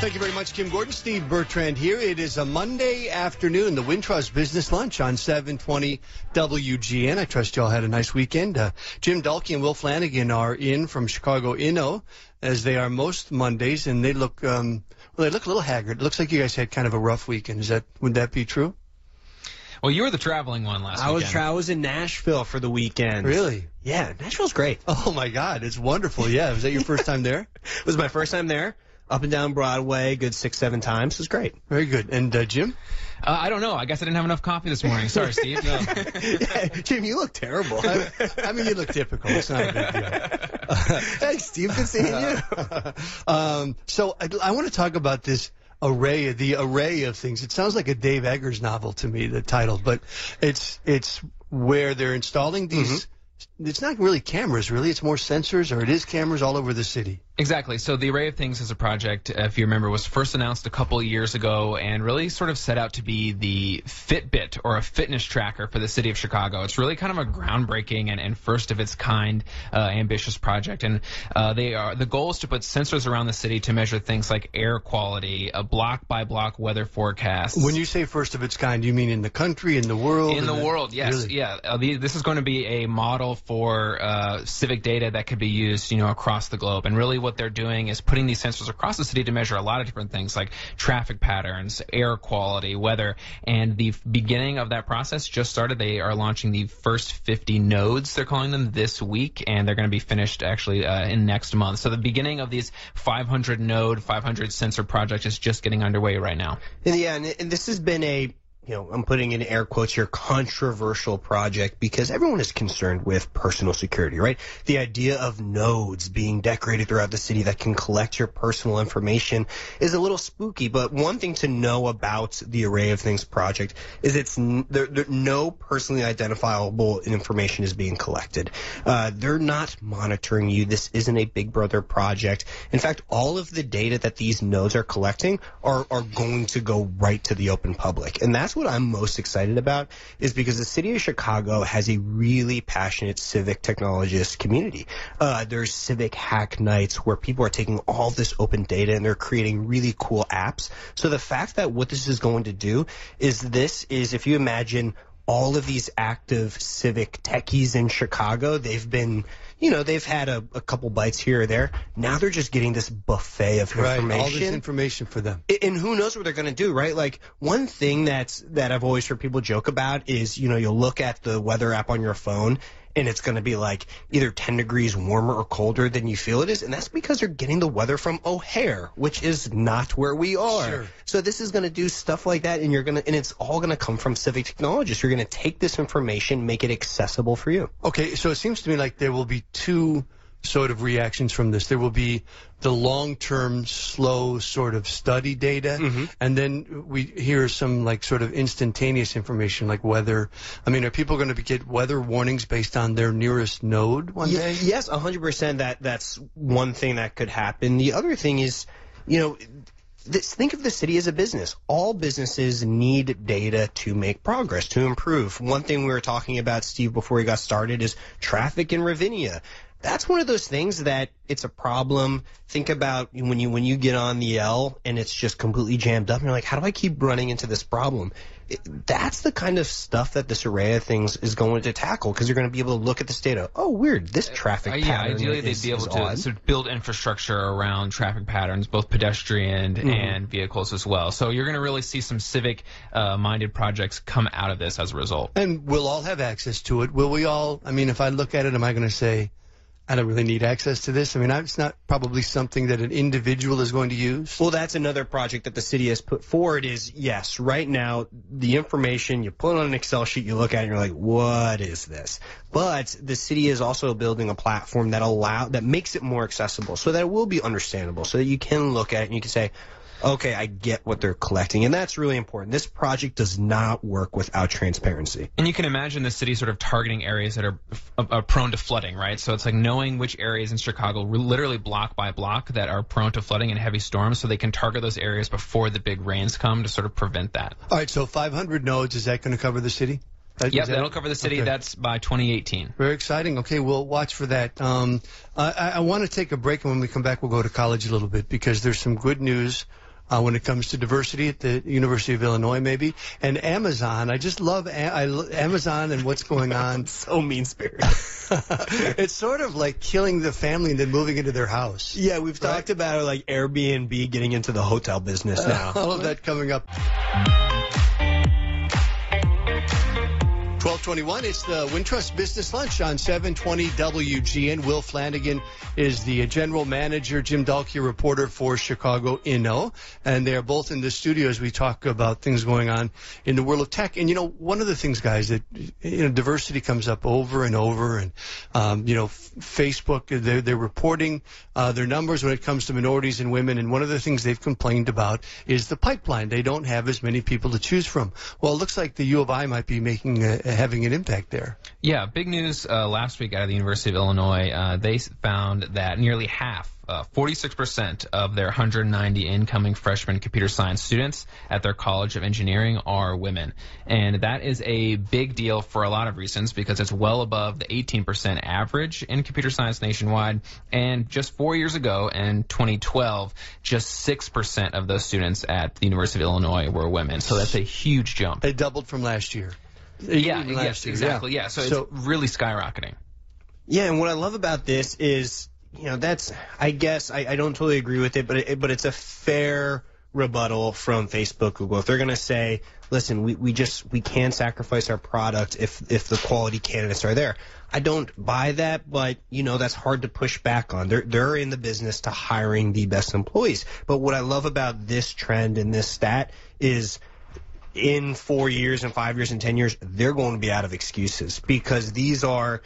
Thank you very much, Kim Gordon. Steve Bertrand here. It is a Monday afternoon, the Wintrust Business Lunch on 720 WGN. I trust you all had a nice weekend. Jim Dulke and Will Flanagan are in from Chicago Inno, as they are most Mondays, and they look they look a little haggard. It looks like you guys had kind of a rough weekend. Would that be true? Well, you were the traveling one last weekend. I was in Nashville for the weekend. Really? Yeah, Nashville's great. Oh, my God. It's wonderful. Yeah. Was that your first time there? It was my first time there. Up and down Broadway, good 6-7 times. It was great. Very good. And Jim? I don't know. I guess I didn't have enough coffee this morning. Sorry, Steve. No. Yeah, Jim, you look terrible. I mean, you look typical. It's not a big deal. Hey, Steve, good seeing you. So I want to talk about this array of things. It sounds like a Dave Eggers novel to me, the title, but it's where they're installing these. It's not really cameras, really. It's more sensors, or it is cameras all over the city. Exactly. So the Array of Things is a project, if you remember, was first announced a couple of years ago and really sort of set out to be the Fitbit, or a fitness tracker for the city of Chicago. It's really kind of a groundbreaking and first of its kind ambitious project. And the goal is to put sensors around the city to measure things like air quality, a block-by-block weather forecast. When you say first of its kind, you mean in the country, in the world? In the world, yes. Really? Yeah. This is going to be a model for civic data that could be used, across the globe. And really what they're doing is putting these sensors across the city to measure a lot of different things like traffic patterns, air quality, weather. And the beginning of that process just started. They are launching the first 50 nodes, they're calling them, this week, and they're going to be finished actually in next month. So the beginning of these 500 node, 500 sensor project is just getting underway right now. And this has been a, I'm putting in air quotes here, controversial project, because everyone is concerned with personal security, right? The idea of nodes being decorated throughout the city that can collect your personal information is a little spooky. But one thing to know about the Array of Things project is no personally identifiable information is being collected. They're not monitoring you. This isn't a Big Brother project. In fact, all of the data that these nodes are collecting are going to go right to the open public. And that's what I'm most excited about, is because the city of Chicago has a really passionate civic technologist community. There's civic hack nights where people are taking all this open data and they're creating really cool apps. So the fact that what this is going to do is if you imagine all of these active civic techies in Chicago, they've been, they've had a couple bites here or there. Now they're just getting this buffet of information. Right, all this information for them. And who knows what they're going to do, right? Like, one thing that I've always heard people joke about is, you'll look at the weather app on your phone and it's going to be like either 10 degrees warmer or colder than you feel it is. And that's because they're getting the weather from O'Hare, which is not where we are. Sure. So this is going to do stuff like that, and it's all going to come from civic technologists. You're going to take this information, make it accessible for you. Okay, so it seems to me like there will be two sort of reactions from this. There will be the long-term, slow sort of study data, and then we hear some like sort of instantaneous information like weather. I mean, are people going to get weather warnings based on their nearest node one day? Yes, 100%. That's one thing that could happen. The other thing is, think of the city as a business. All businesses need data to make progress, to improve. One thing we were talking about, Steve, before we got started is traffic in Ravinia. That's one of those things that it's a problem. Think about when you get on the L and it's just completely jammed up and you're like, how do I keep running into this problem? That's the kind of stuff that this Array of Things is going to tackle, because you're going to be able to look at this data. Oh, weird, this traffic pattern ideally they'd be able to sort of build infrastructure around traffic patterns, both pedestrian and vehicles as well. So you're going to really see some civic-minded projects come out of this as a result. And we'll all have access to it. Will we all? I mean, if I look at it, am I going to say, I don't really need access to this? I mean, it's not probably something that an individual is going to use. Well, that's another project that the city has put forward is, yes, right now, the information, you put it on an Excel sheet, you look at it, and you're like, what is this? But the city is also building a platform that makes it more accessible, so that it will be understandable, so that you can look at it and you can say, okay, I get what they're collecting, and that's really important. This project does not work without transparency. And you can imagine the city sort of targeting areas that are prone to flooding, right? So it's like knowing which areas in Chicago, literally block by block, that are prone to flooding and heavy storms, so they can target those areas before the big rains come to sort of prevent that. All right, so 500 nodes, is that going to cover the city? Yep, that'll cover the city. Okay. That's by 2018. Very exciting. Okay, we'll watch for that. I want to take a break, and when we come back, we'll go to college a little bit, because there's some good news when it comes to diversity at the University of Illinois, maybe. And Amazon, I just love Amazon and what's going on. So mean-spirited. It's sort of like killing the family and then moving into their house. Yeah, we've talked about like Airbnb getting into the hotel business now. All of that coming up. 12:21. It's the Wintrust Business Lunch on 720 WGN. Will Flanagan is the general manager, Jim Dalkey, reporter for Chicago Inno, and they are both in the studio as we talk about things going on in the world of tech. And one of the things, guys, that diversity comes up over and over, and Facebook, they're reporting their numbers when it comes to minorities and women, and one of the things they've complained about is the pipeline. They don't have as many people to choose from. Well, it looks like the U of I might be having an impact there. Yeah, big news last week out of the University of Illinois. They found that nearly half, 46% of their 190 incoming freshman computer science students at their College of Engineering are women. And that is a big deal for a lot of reasons, because it's well above the 18% average in computer science nationwide. And just 4 years ago, in 2012, just 6% of those students at the University of Illinois were women. So that's a huge jump. It doubled from last year. Yes, exactly. Yeah, so it's really skyrocketing. Yeah, and what I love about this is, that's, I guess, I don't totally agree with it, but it's a fair rebuttal from Facebook, Google. If they're going to say, listen, we can't sacrifice our product if the quality candidates are there. I don't buy that, but, that's hard to push back on. They're in the business to hiring the best employees. But what I love about this trend and this stat is, in 4 years and 5 years and 10 years, they're going to be out of excuses, because these are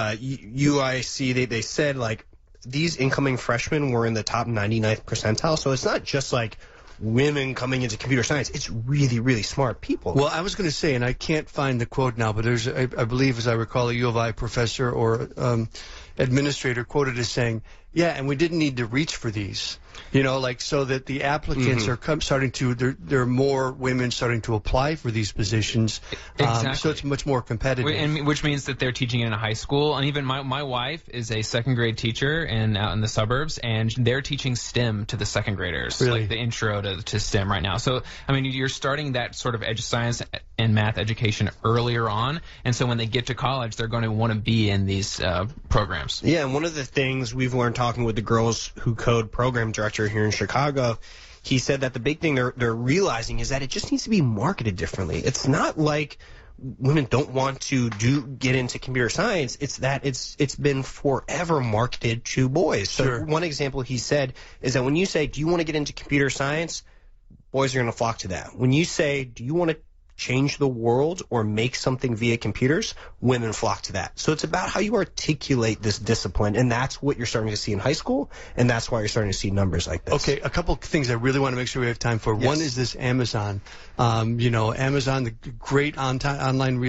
UIC. They said like these incoming freshmen were in the top 99th percentile. So it's not just like women coming into computer science. It's really, really smart people. Well, I was going to say, and I can't find the quote now, but there's, I believe, as I recall, a U of I professor or administrator quoted as saying, yeah, and we didn't need to reach for these. So that the applicants are starting to, there are more women starting to apply for these positions. Exactly. So it's much more competitive. And which means that they're teaching in a high school. And even my wife is a second grade teacher out in the suburbs, and they're teaching STEM to the second graders, really? Like the intro to STEM right now. So, you're starting that sort of science and math education earlier on. And so when they get to college, they're going to want to be in these programs. Yeah, and one of the things we've learned talking with the Girls Who Code program director here in Chicago, he said that the big thing they're realizing is that it just needs to be marketed differently. It's not like women don't want to get into computer science. It's that it's been forever marketed to boys. So Sure. One example he said is that when you say, do you want to get into computer science, boys are going to flock to that. When you say, do you want to change the world or make something via computers, women flock to that. So it's about how you articulate this discipline, and that's what you're starting to see in high school, and that's why you're starting to see numbers like this. Okay, a couple of things I really want to make sure we have time for. Yes. One is this Amazon. Amazon, the great online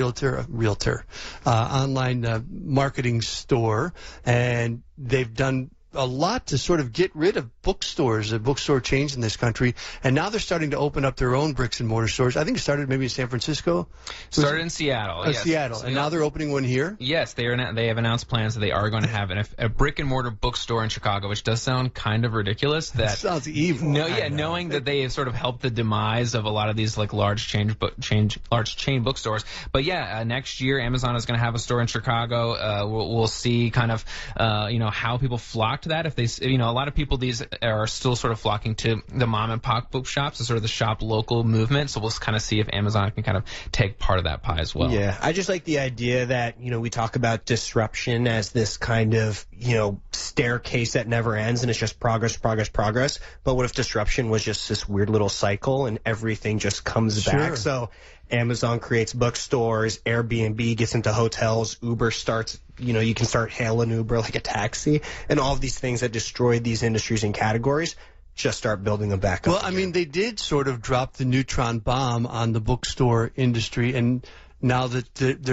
online marketing store, and they've done a lot to sort of get rid of bookstores, the bookstore chains in this country, and now they're starting to open up their own bricks and mortar stores. I think it started maybe in San Francisco. Started in Seattle. Yes. Seattle, and now they're opening one here. Yes, they have announced plans that they are going to have a brick and mortar bookstore in Chicago, which does sound kind of ridiculous. That sounds evil. Knowing that they have sort of helped the demise of a lot of these like large chain bookstores. But yeah, next year Amazon is going to have a store in Chicago. We'll see kind of how people flock to that. If they, a lot of people these are still sort of flocking to the mom and pop bookshops, sort of the shop local movement. So we'll kind of see if Amazon can kind of take part of that pie as well. Yeah, I just like the idea that we talk about disruption as this kind of staircase that never ends, and it's just progress. But what if disruption was just this weird little cycle and everything just comes back? So Amazon creates bookstores, Airbnb gets into hotels, Uber starts, you can start hailing Uber like a taxi, and all of these things that destroyed these industries and categories just start building them back up. Well, again. They did sort of drop the neutron bomb on the bookstore industry, and now that they're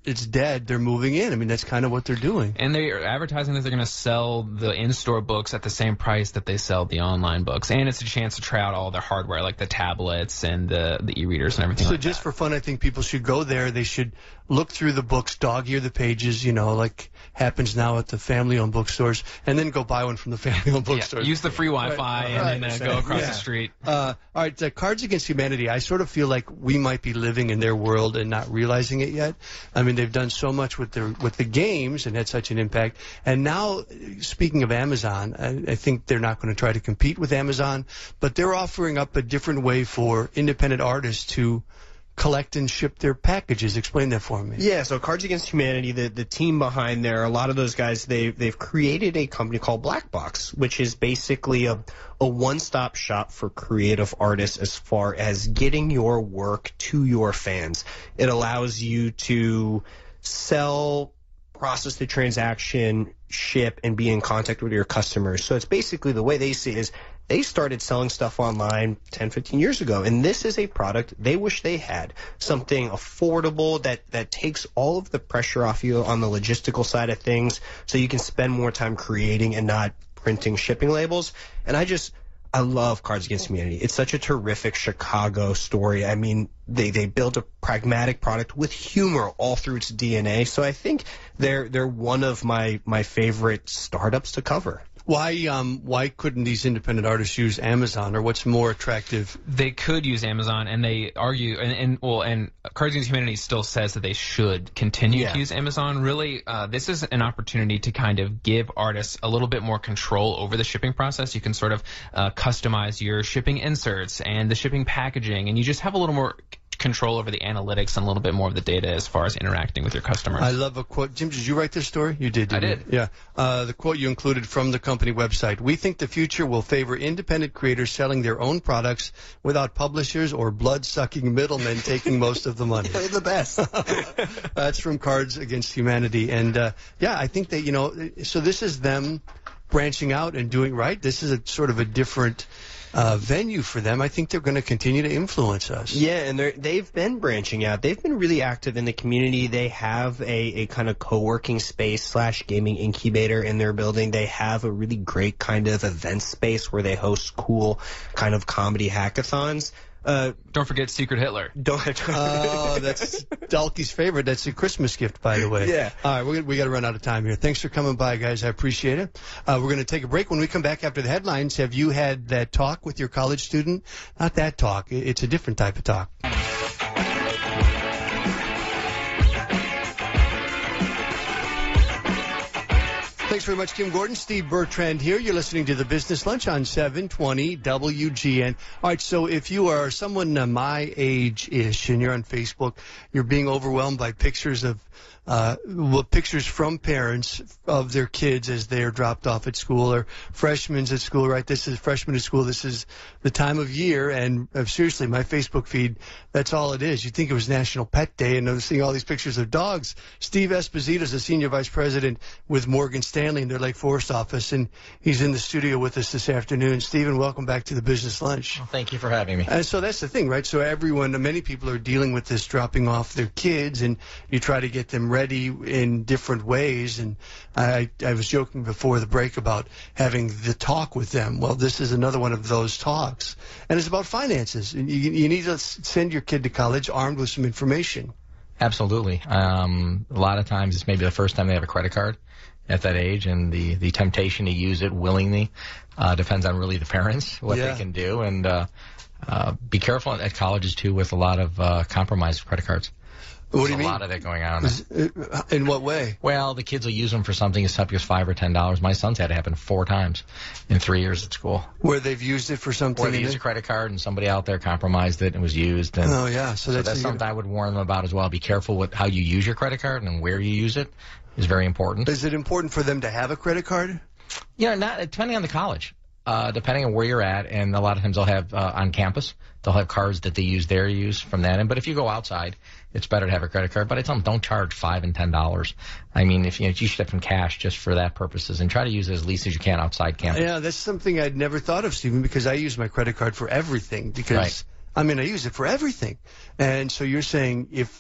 it's dead, they're moving in. I mean, that's kind of what they're doing. And they're advertising that they're going to sell the in-store books at the same price that they sell the online books. And it's a chance to try out all their hardware, like the tablets and the e-readers and everything like that. So just for fun, I think people should go there. They should look through the books, dog-ear the pages, you know, like happens now at the family-owned bookstores, and then go buy one from the family-owned bookstores. Use the free Wi-Fi and then go across the street. All right, Cards Against Humanity, I sort of feel like we might be living in their world and not realizing it yet. I mean, they've done so much with the games and had such an impact. And now, speaking of Amazon, I think they're not going to try to compete with Amazon, but they're offering up a different way for independent artists to collect and ship their packages. Explain that for me. Yeah, so Cards Against Humanity, the team behind there, a lot of those guys, they've created a company called Black Box, which is basically a one-stop shop for creative artists as far as getting your work to your fans. It allows you to sell, process the transaction, ship, and be in contact with your customers. So it's basically, the way they see it is, they started selling stuff online 10, 15 years ago, and this is a product they wish they had. Something affordable that takes all of the pressure off you on the logistical side of things, so you can spend more time creating and not printing shipping labels. And I love Cards Against Humanity. It's such a terrific Chicago story. I mean, they built a pragmatic product with humor all through its DNA. So I think they're one of my favorite startups to cover. Why couldn't these independent artists use Amazon, or what's more attractive? They could use Amazon, and they argue, and Cards Against Humanity still says that they should continue to use Amazon. Really, this is an opportunity to kind of give artists a little bit more control over the shipping process. You can sort of customize your shipping inserts and the shipping packaging, and you just have a little more control over the analytics and a little bit more of the data as far as interacting with your customers. I love a quote. Jim, did you write this story? You did, didn't you? I did. Yeah. The quote you included from the company website: "We think the future will favor independent creators selling their own products without publishers or blood-sucking middlemen taking most of the money." They're the best. That's from Cards Against Humanity. And, I think that, so this is them branching out and doing right. This is a sort of a different venue for them. I think they're going to continue to influence us. Yeah, and they've been branching out. They've been really active in the community. They have a kind of co-working space / gaming incubator in their building. They have a really great kind of event space where they host cool kind of comedy hackathons. Don't forget Secret Hitler. Oh, that's Dalkey's favorite. That's a Christmas gift, by the way. Yeah. All right, we got to run out of time here. Thanks for coming by, guys. I appreciate it. We're going to take a break. When we come back after the headlines, have you had that talk with your college student? Not that talk. It's a different type of talk. Thanks very much, Kim Gordon. Steve Bertrand here. You're listening to the Business Lunch on 720 WGN. All right, so if you are someone my age-ish and you're on Facebook, you're being overwhelmed by pictures of pictures from parents of their kids as they are dropped off at school, or freshmen at school, right? This is freshmen at school. This is the time of year, and seriously, my Facebook feed, that's all it is. You'd think it was National Pet Day, and I'm seeing all these pictures of dogs. Steve Esposito is a senior vice president with Morgan Stanley in their Lake Forest office, and he's in the studio with us this afternoon. Stephen, welcome back to the Business Lunch. Well, thank you for having me. And so that's the thing, right? So many people are dealing with this dropping off their kids, and you try to get them ready in different ways. And I was joking before the break about having the talk with them. Well, this is another one of those talks, and it's about finances. And you need to send your kid to college armed with some information. Absolutely. A lot of times it's maybe the first time they have a credit card at that age, and the temptation to use it willingly depends on really the parents, what they can do. And be careful at colleges, too, with a lot of compromised credit cards. What do you mean? There's a lot of that going on. In what way? Well, the kids will use them for something as simple as $5 or $10. My son's had it happen 4 times in 3 years at school. Where they've used it for something? Where they used a credit card and somebody out there compromised it and was used. And oh, yeah. So that's something I would warn them about as well. Be careful with how you use your credit card and where you use it is very important. Is it important for them to have a credit card? Not depending on the college. Depending on where you're at, and a lot of times they'll have on campus, they'll have cards that they use from that end. But if you go outside, it's better to have a credit card. But I tell them don't charge $5 and $10. I mean, if you should have some cash just for that purposes, and try to use it as least as you can outside campus. Yeah, that's something I'd never thought of, Stephen, because I use my credit card for everything. Because I use it for everything. And so you're saying if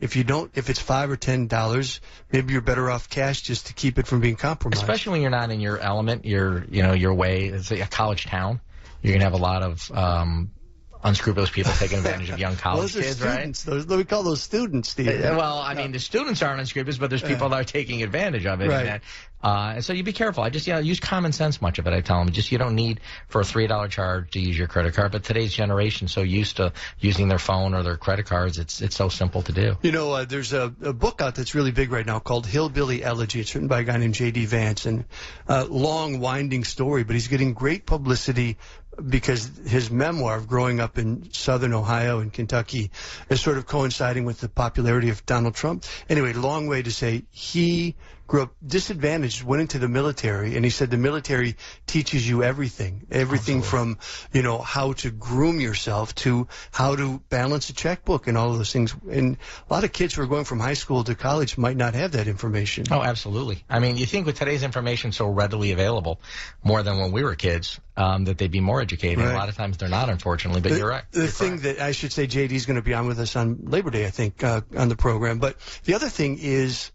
if it's $5 or $10, maybe you're better off cash just to keep it from being compromised. Especially when you're not in your element, your way. It's a college town. You're gonna have a lot of unscrupulous people taking advantage of young college kids, students, right? We call those students, Steve. Well, I mean, the students aren't unscrupulous, but there's people that are taking advantage of it. Right. And so you be careful. I just, use common sense much of it. I tell them, you don't need for a $3 charge to use your credit card. But today's generation so used to using their phone or their credit cards, it's so simple to do. There's a book out that's really big right now called Hillbilly Elegy. It's written by a guy named J.D. Vance, and long, winding story, but he's getting great publicity because his memoir of growing up in southern Ohio and Kentucky is sort of coinciding with the popularity of Donald Trump. Anyway, long way to say he grew up disadvantaged, went into the military, and he said the military teaches you everything from, how to groom yourself to how to balance a checkbook and all of those things. And a lot of kids who are going from high school to college might not have that information. Oh, absolutely. I mean, you think with today's information so readily available, more than when we were kids, that they'd be more educated. Right. A lot of times they're not, unfortunately, but you're right. The thing that I should say, JD's going to be on with us on Labor Day, I think, on the program. But the other thing is,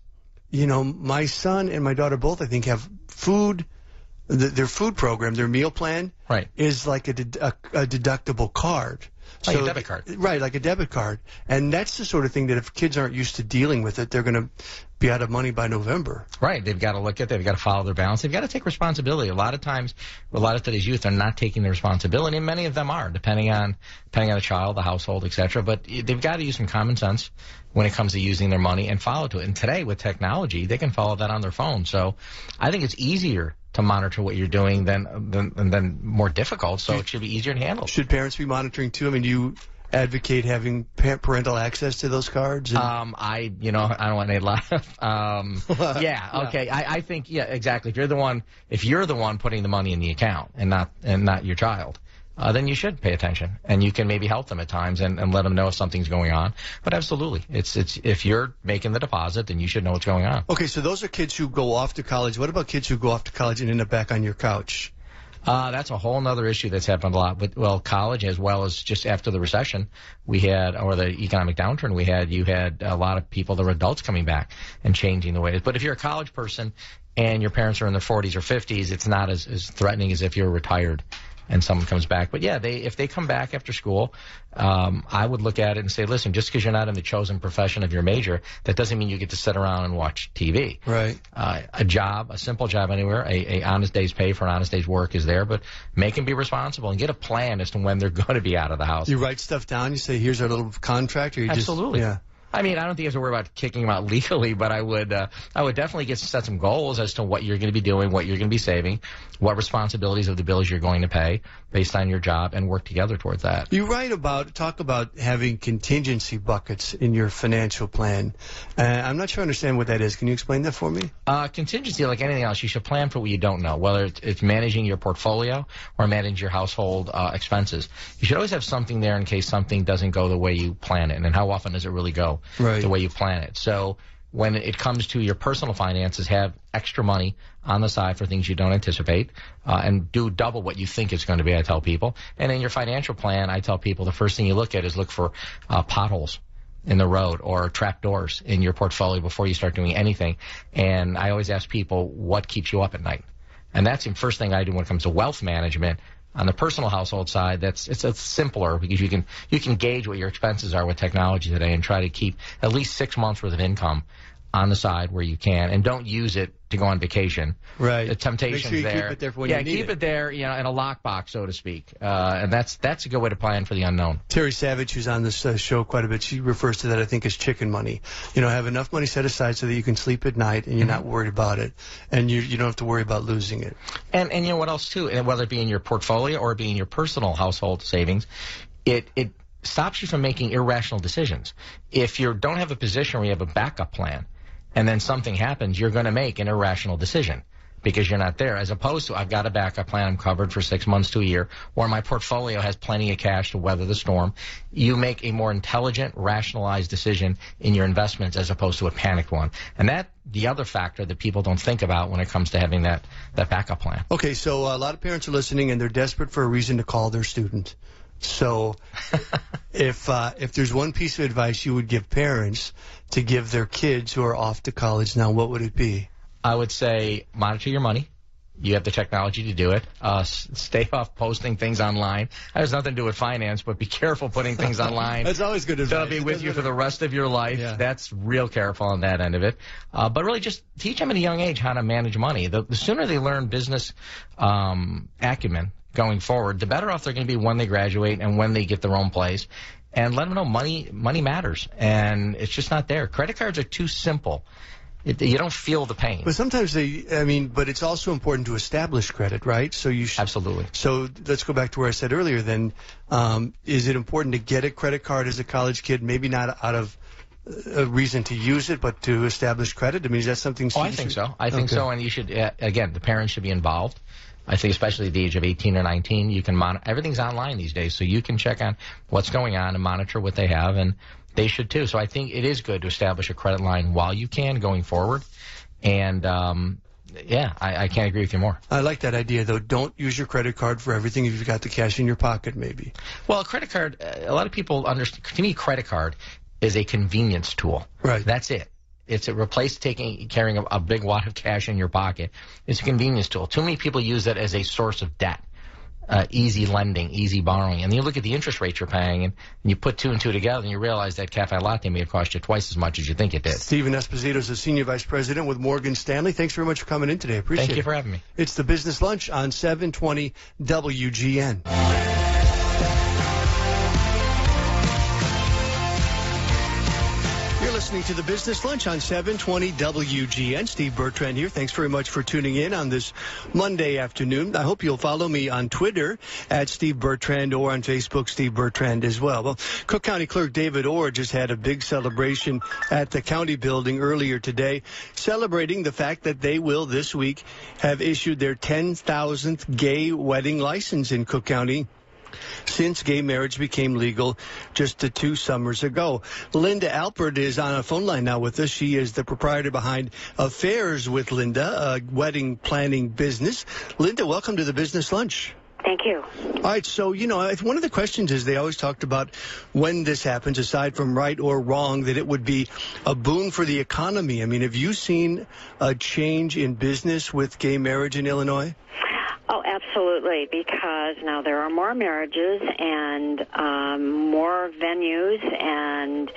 my son and my daughter both, I think, have food. Their food program, their meal plan, right, is like a deductible card. Like a debit card. Right, like a debit card. And that's the sort of thing that if kids aren't used to dealing with it, they're going to be out of money by November. Right. They've got to look at it. They've got to follow their balance. They've got to take responsibility. A lot of times, a lot of today's youth are not taking the responsibility, and many of them are, depending on the child, the household, etc. But they've got to use some common sense when it comes to using their money and follow to it. And today, with technology, they can follow that on their phone. So I think it's easier to monitor what you're doing than more difficult. So it should be easier to handle. Should parents be monitoring too? I mean, do you advocate having parental access to those cards? I don't want to laugh. Yeah, okay. I think, exactly. If you're the one putting the money in the account and not your child, then you should pay attention, and you can maybe help them at times and let them know if something's going on. But absolutely, it's if you're making the deposit, then you should know what's going on. Okay, so those are kids who go off to college. What about kids who go off to college and end up back on your couch? That's a whole other issue that's happened a lot with, college, as well as just after the recession or the economic downturn you had a lot of people that were adults coming back and changing the way. But if you're a college person and your parents are in their 40s or 50s, it's not as threatening as if you're retired and someone comes back. But yeah, if they come back after school, I would look at it and say, listen, just because you're not in the chosen profession of your major, that doesn't mean you get to sit around and watch TV. Right. A simple job anywhere, a honest day's pay for an honest day's work is there, but make them be responsible and get a plan as to when they're going to be out of the house. You write stuff down, you say, here's our little contract, or you Absolutely. Yeah. I mean, I don't think you have to worry about kicking them out legally, but I would definitely set some goals as to what you're going to be doing, what you're going to be saving, what responsibilities of the bills you're going to pay based on your job, and work together towards that. You talk about having contingency buckets in your financial plan. I'm not sure I understand what that is. Can you explain that for me? Contingency, like anything else, you should plan for what you don't know, whether it's managing your portfolio or managing your household expenses. You should always have something there in case something doesn't go the way you plan it, and how often does it really go the way you plan it. So when it comes to your personal finances, have extra money on the side for things you don't anticipate, and do double what you think it's going to be, I tell people. And in your financial plan, I tell people the first thing you look at is look for potholes in the road or trapdoors in your portfolio before you start doing anything. And I always ask people, what keeps you up at night? And that's the first thing I do when it comes to wealth management. On the personal household side, it's simpler because you can gauge what your expenses are with technology today and try to keep at least 6 months worth of income on the side where you can, and don't use it to go on vacation. Right. The temptation's Make sure you there. keep it there for when you need it. Yeah, keep it there, in a lockbox, so to speak. And that's a good way to plan for the unknown. Terry Savage, who's on this show quite a bit, she refers to that, I think, as chicken money. Have enough money set aside so that you can sleep at night and you're not worried about it, and you don't have to worry about losing it. And you know what else too? And whether it be in your portfolio or it be in your personal household savings, it stops you from making irrational decisions. If you don't have a position where you have a backup plan, and then something happens, you're going to make an irrational decision because you're not there, as opposed to, I've got a backup plan, I'm covered for 6 months to a year, or my portfolio has plenty of cash to weather the storm. You make a more intelligent, rationalized decision in your investments as opposed to a panicked one. And that, the other factor that people don't think about when it comes to having that backup plan. Okay, so a lot of parents are listening and they're desperate for a reason to call their student. So if there's one piece of advice you would give parents to give their kids who are off to college now, what would it be? I would say monitor your money. You have the technology to do it. Stay off posting things online. That has nothing to do with finance, but be careful putting things online. That's always good advice. That'll be with you for the rest of your life. Yeah. That's real careful on that end of it. But really just teach them at a young age how to manage money. The sooner they learn business acumen going forward, the better off they're going to be when they graduate and when they get their own place. And let them know money matters, and it's just not there. Credit cards are too simple. You don't feel the pain. But sometimes but it's also important to establish credit, right? So you should. Absolutely. So let's go back to where I said earlier then. Is it important to get a credit card as a college kid, maybe not out of a reason to use it, but to establish credit? I mean, is that something? I think so. I think so, and you should, again, the parents should be involved. I think especially at the age of 18 or 19, you can monitor. Everything's online these days, so you can check on what's going on and monitor what they have, and they should too. So I think it is good to establish a credit line while you can going forward. And, I can't agree with you more. I like that idea, though. Don't use your credit card for everything if you've got the cash in your pocket, maybe. Well, a credit card, a lot of people understand. To me, credit card is a convenience tool. Right. That's it. It's a replace carrying a big wad of cash in your pocket. It's a convenience tool. Too many people use it as a source of debt. Easy lending, easy borrowing. And you look at the interest rates you're paying, and you put two and two together, and you realize that cafe latte may have cost you twice as much as you think it did. Steven Esposito is the Senior Vice President with Morgan Stanley. Thanks very much for coming in today. Appreciate it. Thank you for having me. It's the Business Lunch on 720 WGN. Listening to the Business Lunch on 720 WGN. Steve Bertrand here. Thanks very much for tuning in on this Monday afternoon. I hope you'll follow me on Twitter at Steve Bertrand or on Facebook, Steve Bertrand as well. Well, Cook County Clerk David Orr just had a big celebration at the county building earlier today, celebrating the fact that they will this week have issued their 10,000th gay wedding license in Cook County since gay marriage became legal just 2 summers ago. Linda Alpert is on a phone line now with us. She is the proprietor behind Affairs with Linda, a wedding planning business. Linda, welcome to the Business Lunch. Thank you. All right, so, one of the questions is they always talked about when this happens, aside from right or wrong, that it would be a boon for the economy. I mean, have you seen a change in business with gay marriage in Illinois? Oh, absolutely, because now there are more marriages and more venues, and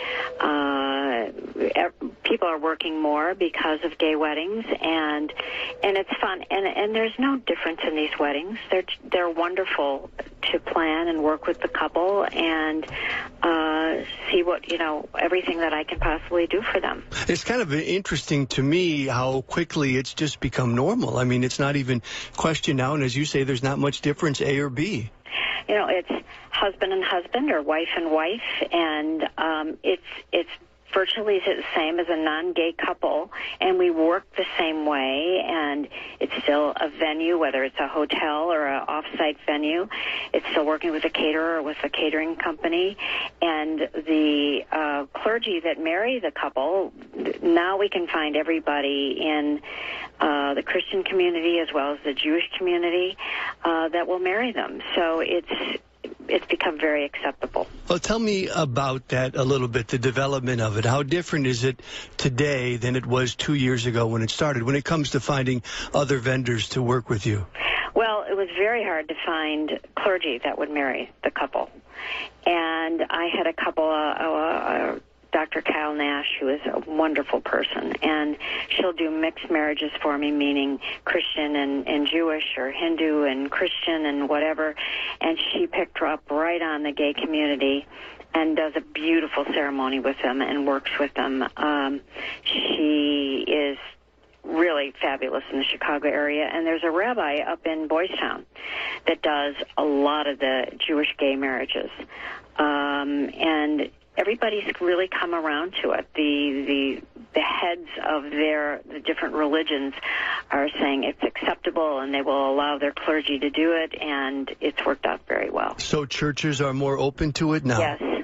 people are working more because of gay weddings, and it's fun. And there's no difference in these weddings. They're wonderful to plan and work with the couple and see what, everything that I can possibly do for them. It's kind of interesting to me how quickly it's just become normal. I mean, it's not even questioned now, and as you say, there's not much difference, A or B. It's husband and husband or wife and wife, and it's virtually the same as a non-gay couple, and we work the same way, and it's still a venue, whether it's a hotel or an off-site venue. It's still working with a caterer or with a catering company, and the clergy that marry the couple, now we can find everybody in the Christian community as well as the Jewish community that will marry them. So it's become very acceptable. Well, tell me about that a little bit, the development of it. How different is it today than it was 2 years ago when it started, when it comes to finding other vendors to work with you? Well, it was very hard to find clergy that would marry the couple. And I had a couple, Dr. Kyle Nash, who is a wonderful person, and she'll do mixed marriages for me, meaning Christian and Jewish, or Hindu and Christian and whatever, and she picked her up right on the gay community and does a beautiful ceremony with them and works with them. She is really fabulous in the Chicago area, and there's a rabbi up in Boys Town that does a lot of the Jewish gay marriages, and everybody's really come around to it. The heads of the different religions are saying it's acceptable, and they will allow their clergy to do it, and it's worked out very well. So churches are more open to it now? Yes.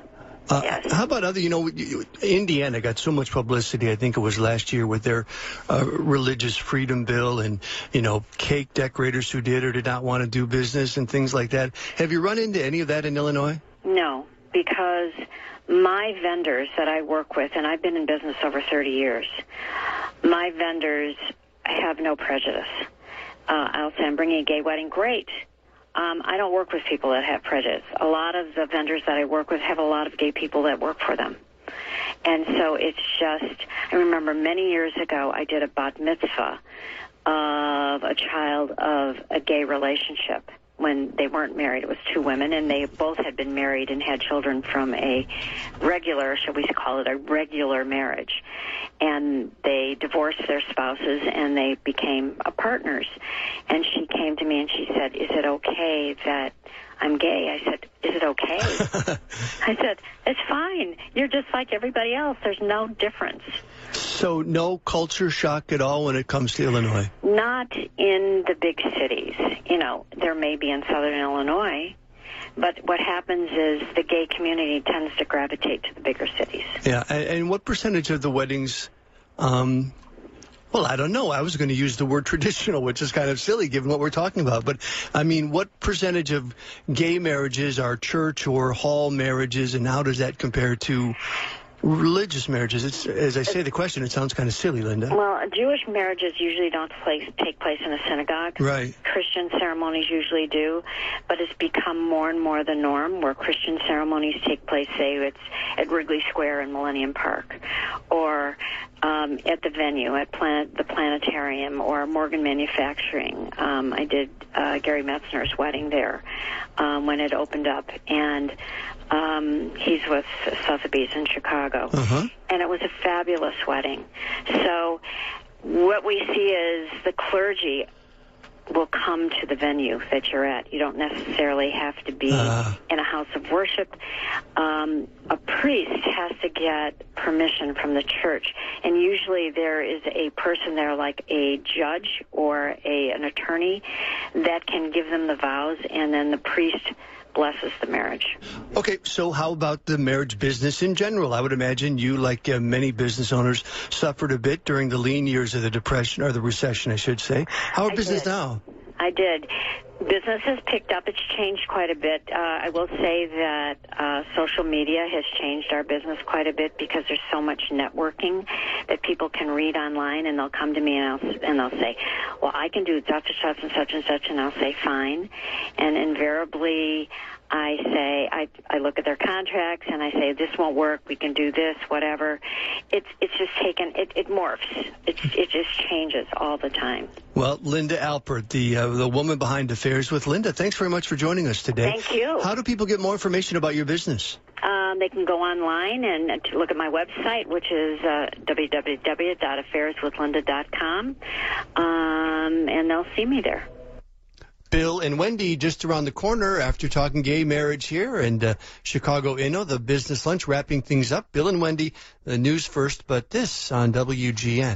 Yes. How about other, Indiana got so much publicity, I think it was last year, with their religious freedom bill and, cake decorators who did or did not want to do business and things like that. Have you run into any of that in Illinois? No, because my vendors that I work with, and I've been in business over 30 years, my vendors have no prejudice. I'll say I'm bringing a gay wedding, great. I don't work with people that have prejudice. A lot of the vendors that I work with have a lot of gay people that work for them. And so it's just, I remember many years ago I did a bat mitzvah of a child of a gay relationship when they weren't married. It was two women, and they both had been married and had children from a regular, shall we call it a regular marriage. And they divorced their spouses, and they became partners. And she came to me and she said, "Is it okay that I'm gay?" I said, "Is it okay?" I said, "It's fine. You're just like everybody else. There's no difference." So no culture shock at all when it comes to Illinois? Not in the big cities. There may be in southern Illinois, but what happens is the gay community tends to gravitate to the bigger cities. Yeah, and what percentage of the weddings, well, I don't know. I was going to use the word traditional, which is kind of silly given what we're talking about. But, I mean, what percentage of gay marriages are church or hall marriages, and how does that compare to religious marriages? It's, as I say the question, it sounds kind of silly, Linda. Well, Jewish marriages usually don't take place in a synagogue. Right. Christian ceremonies usually do, but it's become more and more the norm where Christian ceremonies take place, say it's at Wrigley Square in Millennium Park, or at the venue, at the planetarium, or Morgan Manufacturing. I did Gary Metzner's wedding there when it opened up, and he's with Sotheby's in Chicago. And it was a fabulous wedding. So what we see is the clergy will come to the venue that you're at. You don't necessarily have to be in a house of worship. A priest has to get permission from the church, and usually there is a person there, like a judge or an attorney, that can give them the vows, and then the priest blesses the marriage. Okay, so how about the marriage business in general? I would imagine you, like many business owners, suffered a bit during the lean years of the Depression, or the recession, I should say. How are business now? I did. Business has picked up. It's changed quite a bit. I will say that social media has changed our business quite a bit because there's so much networking that people can read online, and they'll come to me and they'll say, "Well, I can do such and such and such and such," and I'll say, "Fine." And invariably, I say, I look at their contracts and I say, "This won't work. We can do this, whatever." It's just taken. It morphs. It just changes all the time. Well, Linda Alpert, the woman behind Affairs with Linda, thanks very much for joining us today. Thank you. How do people get more information about your business? They can go online and look at my website, which is www.affairswithlinda.com, and they'll see me there. Bill and Wendy just around the corner after talking gay marriage here, and Chicago Inno, the business lunch, wrapping things up. Bill and Wendy, the news first, but this on WGN.